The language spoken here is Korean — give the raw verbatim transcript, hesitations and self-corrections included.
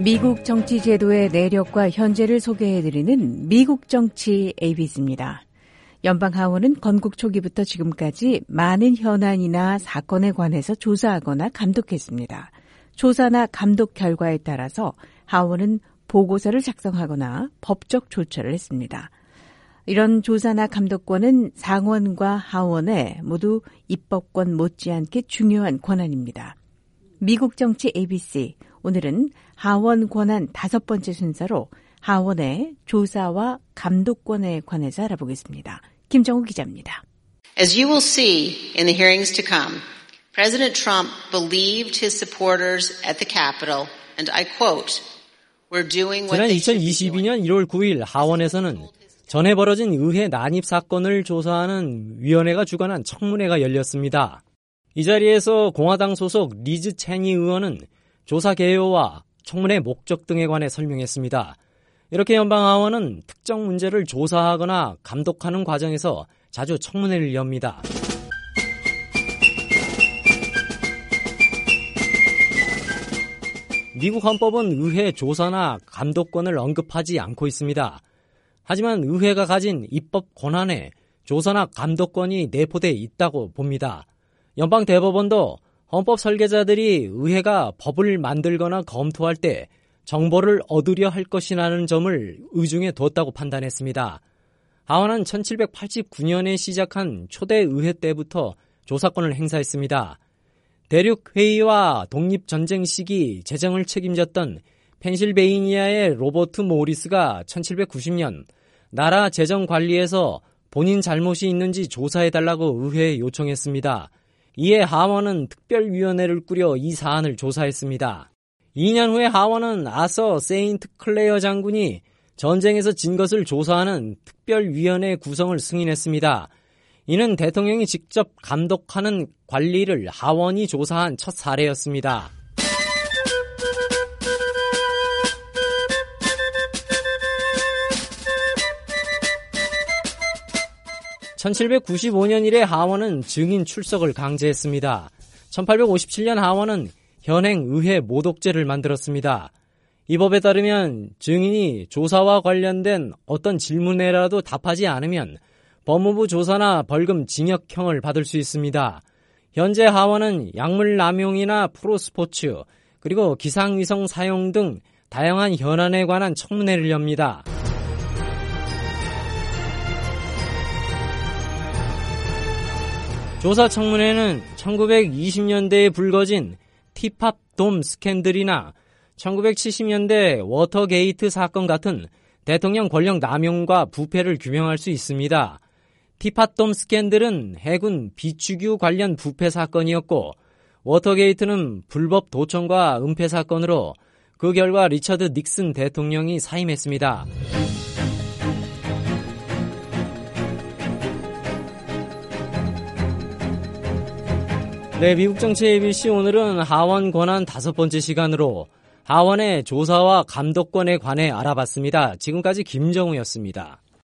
미국 정치 제도의 내력과 현재를 소개해드리는 미국 정치 에이비씨입니다. 연방 하원은 건국 초기부터 지금까지 많은 현안이나 사건에 관해서 조사하거나 감독했습니다. 조사나 감독 결과에 따라서 하원은 보고서를 작성하거나 법적 조처를 했습니다. 이런 조사나 감독권은 상원과 하원에 모두 입법권 못지않게 중요한 권한입니다. 미국 정치 에이비씨, 오늘은 하원 권한 다섯 번째 순서로 하원의 조사와 감독권에 관해서 알아보겠습니다. 김정우 기자입니다. As you will see in the hearings to come, President Trump believed his supporters at the Capitol, and I quote, "We're doing what 지난 they should be 이천이십이 doing." 년 일월 구일 하원에서는 전에 벌어진 의회 난입 사건을 조사하는 위원회가 주관한 청문회가 열렸습니다. 이 자리에서 공화당 소속 리즈 체니 의원은 조사 개요와 청문회 목적 등에 관해 설명했습니다. 이렇게 연방하원은 특정 문제를 조사하거나 감독하는 과정에서 자주 청문회를 엽니다. 미국 헌법은 의회 조사나 감독권을 언급하지 않고 있습니다. 하지만 의회가 가진 입법 권한에 조사나 감독권이 내포돼 있다고 봅니다. 연방 대법원도 헌법 설계자들이 의회가 법을 만들거나 검토할 때 정보를 얻으려 할 것이라는 점을 의중에 두었다고 판단했습니다. 하원은 천칠백팔십구 년에 시작한 초대 의회 때부터 조사권을 행사했습니다. 대륙회의와 독립전쟁 시기 재정을 책임졌던 펜실베이니아의 로버트 모리스가 천칠백구십 년 나라 재정 관리에서 본인 잘못이 있는지 조사해달라고 의회에 요청했습니다. 이에 하원은 특별위원회를 꾸려 이 사안을 조사했습니다. 이 년 후에 하원은 아서 세인트 클레어 장군이 전쟁에서 진 것을 조사하는 특별위원회 구성을 승인했습니다. 이는 대통령이 직접 감독하는 관리를 하원이 조사한 첫 사례였습니다. 천칠백구십오 년 이래 하원은 증인 출석을 강제했습니다. 천팔백오십칠 년 하원은 현행 의회 모독죄를 만들었습니다. 이 법에 따르면 증인이 조사와 관련된 어떤 질문에라도 답하지 않으면 법무부 조사나 벌금 징역형을 받을 수 있습니다. 현재 하원은 약물 남용이나 프로스포츠, 그리고 기상위성 사용 등 다양한 현안에 관한 청문회를 엽니다. 조사 청문회는 천구백이십 년대에 불거진 티팝 돔 스캔들이나 천구백칠십 년대 워터게이트 사건 같은 대통령 권력 남용과 부패를 규명할 수 있습니다. 티팟돔 스캔들은 해군 비축유 관련 부패 사건이었고, 워터게이트는 불법 도청과 은폐 사건으로 그 결과 리처드 닉슨 대통령이 사임했습니다. 네, 미국 정치 에이비씨 오늘은 하원 권한 다섯 번째 시간으로 하원의 조사와 감독권에 관해 알아봤습니다. 지금까지 김정우였습니다.